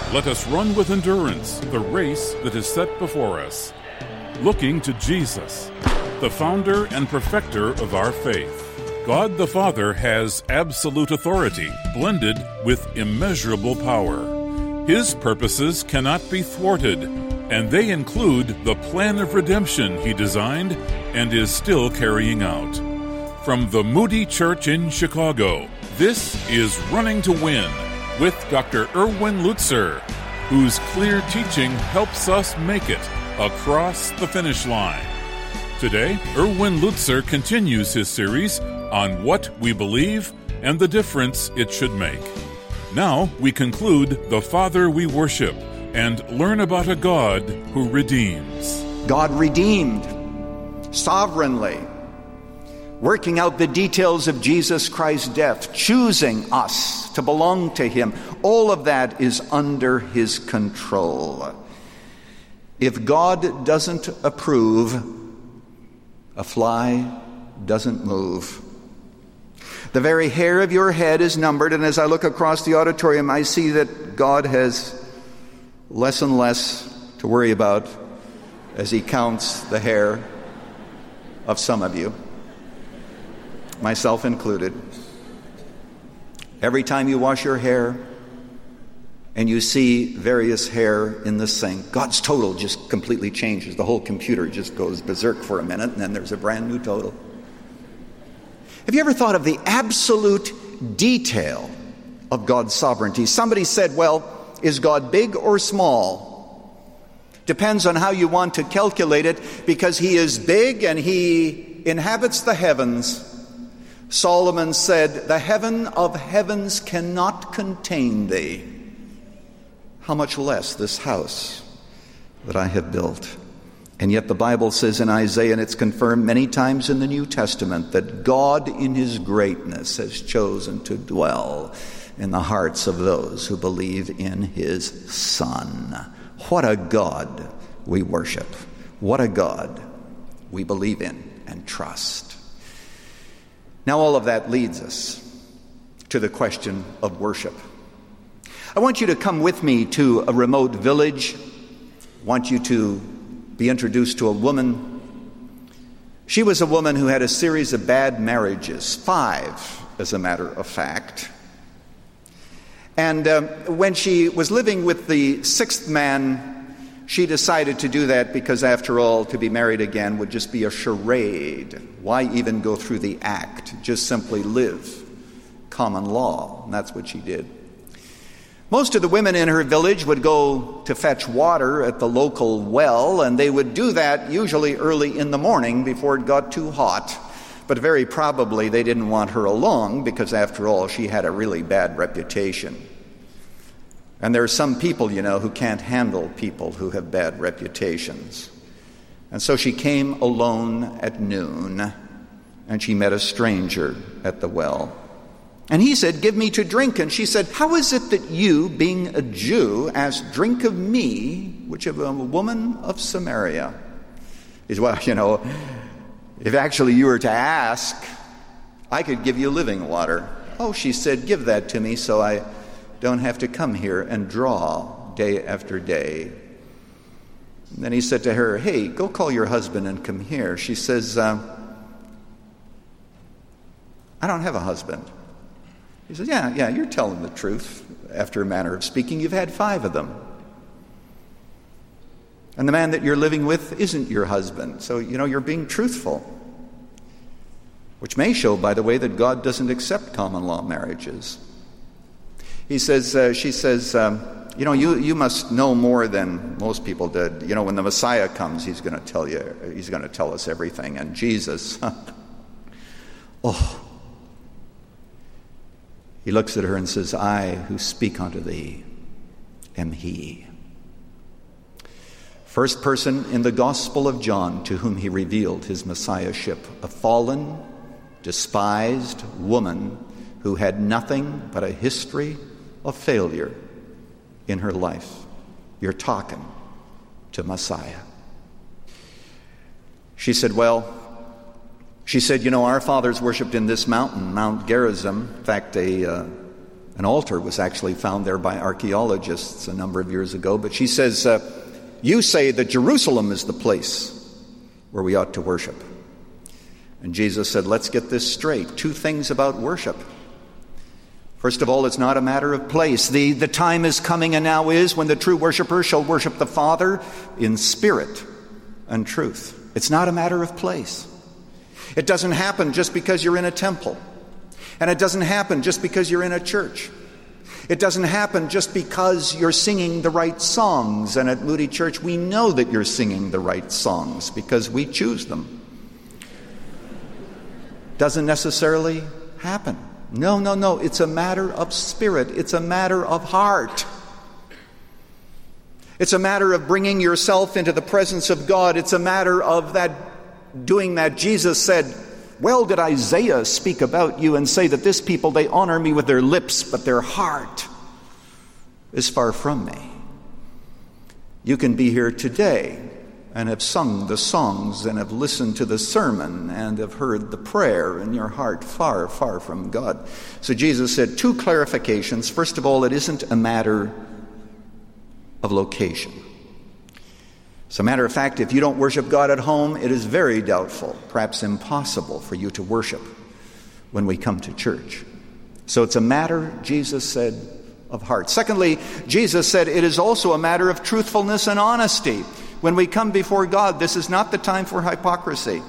Let us run with endurance the race that is set before us, looking to Jesus, the founder and perfecter of our faith. God the Father has absolute authority, blended with immeasurable power. His purposes cannot be thwarted, and they include the plan of redemption He designed and is still carrying out. From the Moody Church in Chicago, this is Running to Win with Dr. Erwin Lutzer, whose clear teaching helps us make it across the finish line. Today, Erwin Lutzer continues his series on what we believe and the difference it should make. Now we conclude The Father We Worship and learn about a God who redeems. God redeemed sovereignly, working out the details of Jesus Christ's death, choosing us to belong to Him. All of that is under His control. If God doesn't approve, a fly doesn't move. The very hair of your head is numbered, and as I look across the auditorium, I see that God has less and less to worry about as He counts the hair of some of you, myself included. Every time you wash your hair and you see various hair in the sink, God's total just completely changes. The whole computer just goes berserk for a minute, and then there's a brand new total. Have you ever thought of the absolute detail of God's sovereignty? Somebody said, well, is God big or small? Depends on how you want to calculate it, because He is big and He inhabits the heavens. Solomon said, the heaven of heavens cannot contain Thee. How much less this house that I have built? And yet the Bible says in Isaiah, and it's confirmed many times in the New Testament, that God in His greatness has chosen to dwell in the hearts of those who believe in His Son. What a God we worship. What a God we believe in and trust. Now all of that leads us to the question of worship. I want you to come with me to a remote village. I want you to be introduced to a woman. She was a woman who had a series of bad marriages, 5 as a matter of fact. And when she was living with the 6th man, she decided to do that because, after all, to be married again would just be a charade. Why even go through the act? Just simply live common law. And that's what she did. Most of the women in her village would go to fetch water at the local well, and they would do that usually early in the morning before it got too hot. But very probably they didn't want her along because, after all, she had a really bad reputation. And there are some people, who can't handle people who have bad reputations. And so she came alone at noon, and she met a stranger at the well. And he said, give me to drink. And she said, how is it that you, being a Jew, ask drink of me, which of a woman of Samaria? He said, well, if actually you were to ask, I could give you living water. Oh, she said, give that to me so I don't have to come here and draw day after day. And then he said to her, hey, go call your husband and come here. She says, I don't have a husband. He says, yeah, you're telling the truth. After a manner of speaking, you've had 5 of them. And the man that you're living with isn't your husband. So, you're being truthful. Which may show, by the way, that God doesn't accept common law marriages. She says, you must know more than most people did. When the Messiah comes, he's going to tell us everything. And Jesus, he looks at her and says, I who speak unto thee am he. First person in the Gospel of John to whom he revealed his messiahship, a fallen, despised woman who had nothing but a history of failure in her life. You're talking to Messiah. She said, our fathers worshipped in this mountain, Mount Gerizim. In fact, a An altar was actually found there by archaeologists a number of years ago. But she says, you say that Jerusalem is the place where we ought to worship. And Jesus said, let's get this straight. Two things about worship. First of all, it's not a matter of place. The time is coming and now is when the true worshiper shall worship the Father in spirit and truth. It's not a matter of place. It doesn't happen just because you're in a temple. And it doesn't happen just because you're in a church. It doesn't happen just because you're singing the right songs. And at Moody Church, we know that you're singing the right songs because we choose them. Doesn't necessarily happen. No. It's a matter of spirit. It's a matter of heart. It's a matter of bringing yourself into the presence of God. It's a matter of doing that. Jesus said, well did Isaiah speak about you and say that this people, they honor me with their lips, but their heart is far from me. You can be here today and have sung the songs and have listened to the sermon and have heard the prayer in your heart far, far from God. So Jesus said two clarifications. First of all, it isn't a matter of location. As a matter of fact, if you don't worship God at home, it is very doubtful, perhaps impossible for you to worship when we come to church. So it's a matter, Jesus said, of heart. Secondly, Jesus said it is also a matter of truthfulness and honesty. When we come before God, this is not the time for hypocrisy.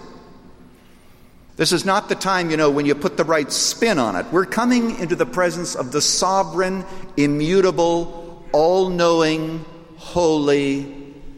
This is not the time, when you put the right spin on it. We're coming into the presence of the sovereign, immutable, all-knowing, holy,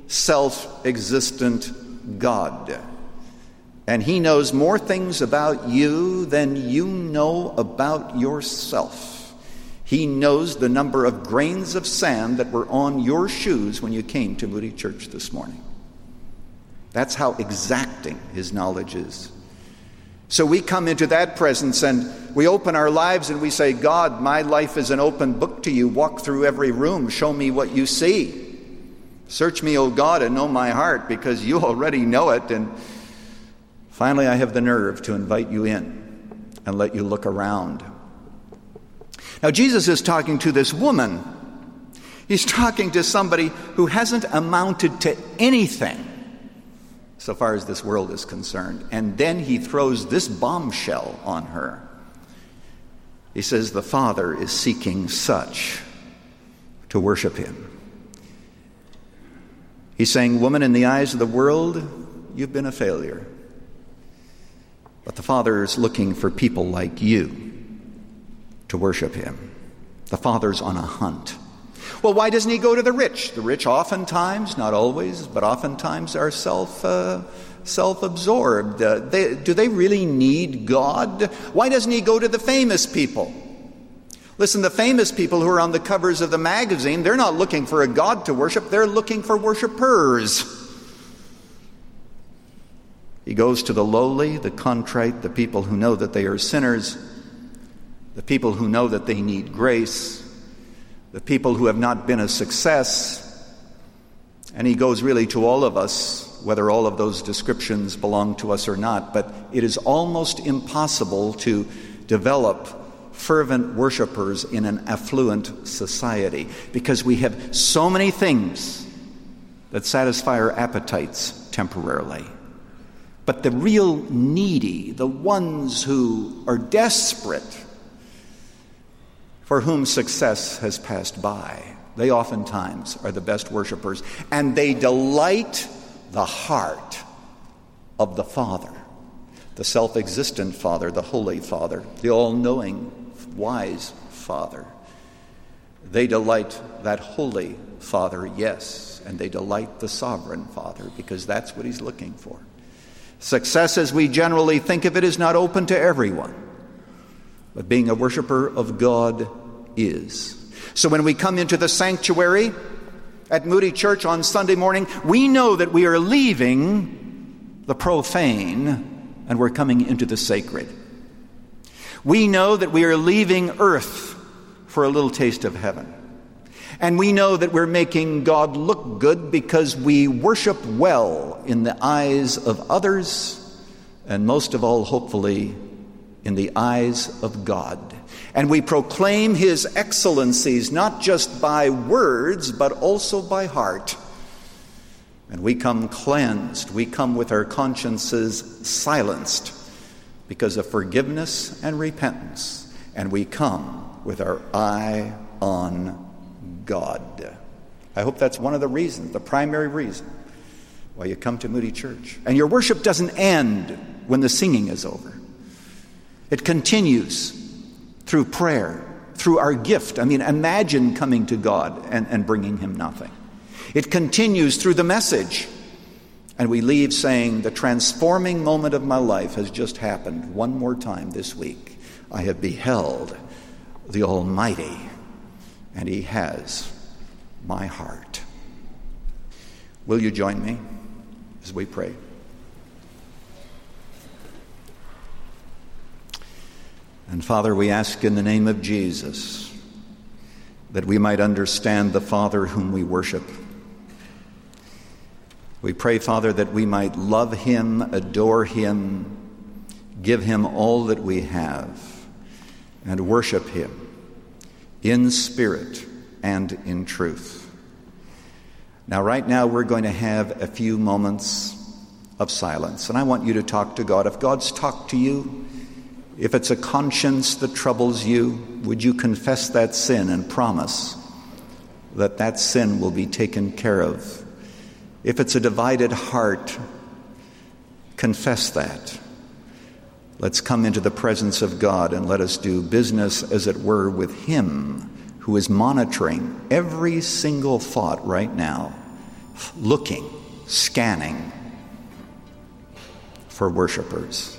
self-existent God. And He knows more things about you than you know about yourself. He knows the number of grains of sand that were on your shoes when you came to Moody Church this morning. That's how exacting His knowledge is. So we come into that presence and we open our lives and we say, God, my life is an open book to you. Walk through every room. Show me what you see. Search me, O God, and know my heart, because you already know it. And finally, I have the nerve to invite you in and let you look around. Now, Jesus is talking to this woman. He's talking to somebody who hasn't amounted to anything so far as this world is concerned. And then He throws this bombshell on her. He says, the Father is seeking such to worship Him. He's saying, woman, in the eyes of the world, you've been a failure. But the Father is looking for people like you to worship Him. The Father's on a hunt. Well, why doesn't He go to the rich? The rich oftentimes, not always, but oftentimes are self-absorbed. Do they really need God? Why doesn't He go to the famous people? Listen, the famous people who are on the covers of the magazine, they're not looking for a God to worship, they're looking for worshipers. He goes to the lowly, the contrite, the people who know that they are sinners, the people who know that they need grace, the people who have not been a success. And He goes really to all of us, whether all of those descriptions belong to us or not. But it is almost impossible to develop fervent worshipers in an affluent society because we have so many things that satisfy our appetites temporarily. But the real needy, the ones who are desperate, for whom success has passed by, they oftentimes are the best worshipers, and they delight the heart of the Father, the self-existent Father, the Holy Father, the all-knowing, wise Father. They delight that Holy Father, yes, and they delight the Sovereign Father, because that's what He's looking for. Success, as we generally think of it, is not open to everyone, but being a worshiper of God is. So when we come into the sanctuary at Moody Church on Sunday morning, we know that we are leaving the profane and we're coming into the sacred. We know that we are leaving earth for a little taste of heaven. And we know that we're making God look good because we worship well in the eyes of others, and most of all, hopefully, in the eyes of God. And we proclaim his excellencies not just by words, but also by heart. And we come cleansed. We come with our consciences silenced because of forgiveness and repentance. And we come with our eye on God. I hope that's one of the reasons, the primary reason why you come to Moody Church. And your worship doesn't end when the singing is over. It continues through prayer, through our gift. I mean, imagine coming to God and bringing him nothing. It continues through the message. And we leave saying, the transforming moment of my life has just happened one more time this week. I have beheld the Almighty, and he has my heart. Will you join me as we pray? And Father, we ask in the name of Jesus that we might understand the Father whom we worship. We pray, Father, that we might love him, adore him, give him all that we have, and worship him in spirit and in truth. Now, right now, we're going to have a few moments of silence, and I want you to talk to God. If God's talked to you, if it's a conscience that troubles you, would you confess that sin and promise that that sin will be taken care of? If it's a divided heart, confess that. Let's come into the presence of God and let us do business, as it were, with him who is monitoring every single thought right now, looking, scanning for worshipers.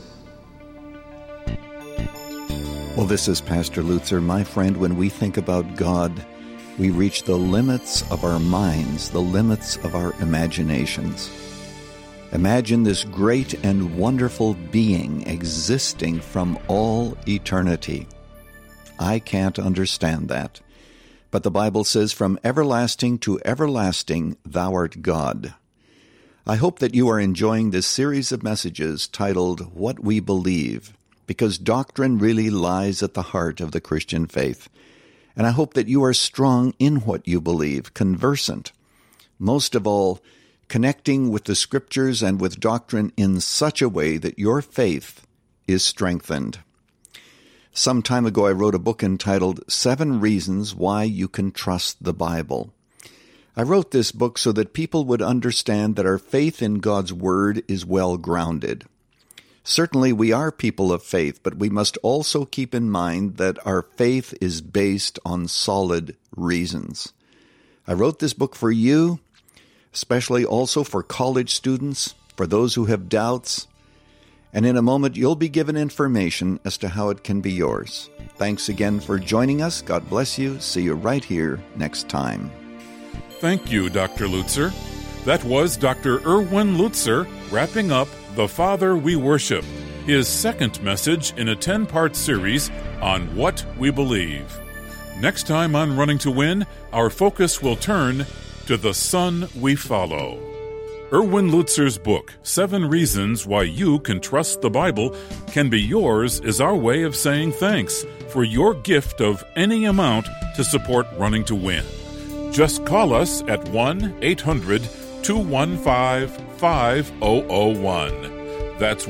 Well, this is Pastor Lutzer. My friend, when we think about God, we reach the limits of our minds, the limits of our imaginations. Imagine this great and wonderful being existing from all eternity. I can't understand that. But the Bible says, from everlasting to everlasting, thou art God. I hope that you are enjoying this series of messages titled, What We Believe, because doctrine really lies at the heart of the Christian faith. And I hope that you are strong in what you believe, conversant. Most of all, connecting with the Scriptures and with doctrine in such a way that your faith is strengthened. Some time ago, I wrote a book entitled 7 Reasons Why You Can Trust the Bible. I wrote this book so that people would understand that our faith in God's Word is well grounded. Certainly, we are people of faith, but we must also keep in mind that our faith is based on solid reasons. I wrote this book for you, especially also for college students, for those who have doubts, and in a moment you'll be given information as to how it can be yours. Thanks again for joining us. God bless you. See you right here next time. Thank you, Dr. Lutzer. That was Dr. Erwin Lutzer wrapping up The Father We Worship, his second message in a 10-part series on what we believe. Next time on Running to Win, our focus will turn to the Son we follow. Erwin Lutzer's book, 7 Reasons Why You Can Trust the Bible, can be yours as our way of saying thanks for your gift of any amount to support Running to Win. Just call us at 1-800-215-5001. That's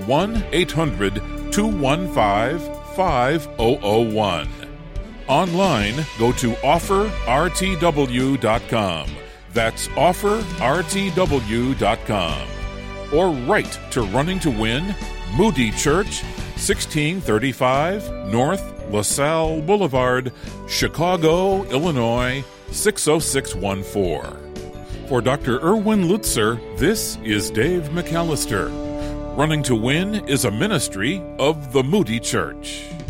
1-800-215-5001. Online, go to offerrtw.com. That's offerrtw.com. Or write to Running to Win, Moody Church, 1635 North LaSalle Boulevard, Chicago, Illinois, 60614. For Dr. Erwin Lutzer, this is Dave McAllister. Running to Win is a ministry of the Moody Church.